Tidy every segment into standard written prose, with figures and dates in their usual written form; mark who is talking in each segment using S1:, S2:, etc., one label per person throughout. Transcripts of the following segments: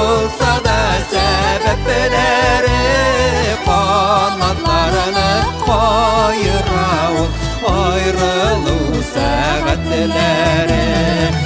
S1: болса да сәбәпләре, канатларыны кайыра ул аерылу сәгатьләре.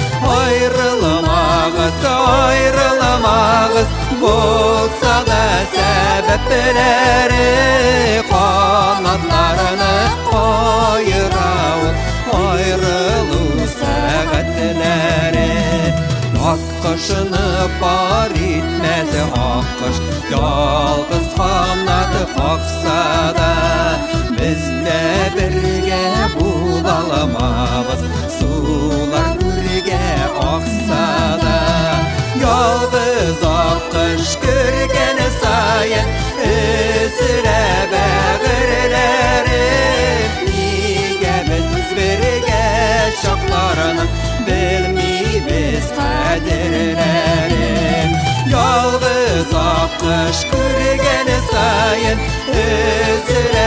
S1: Аерылмагыз, болса да сәбәпләре, канатларыны кайыра ул аерылу сәгатьләре. Аккошыны пар итмәде аккош, ялгыз канаты какса да, без дә бергә була алмабыз, сулар үргә акса да. Ялгыз аккош күргән саен өзелә бәгырьләре, нигә без бергә чакларының белмибез кадерләрен. Ялгыз аккош күргән саен өзелә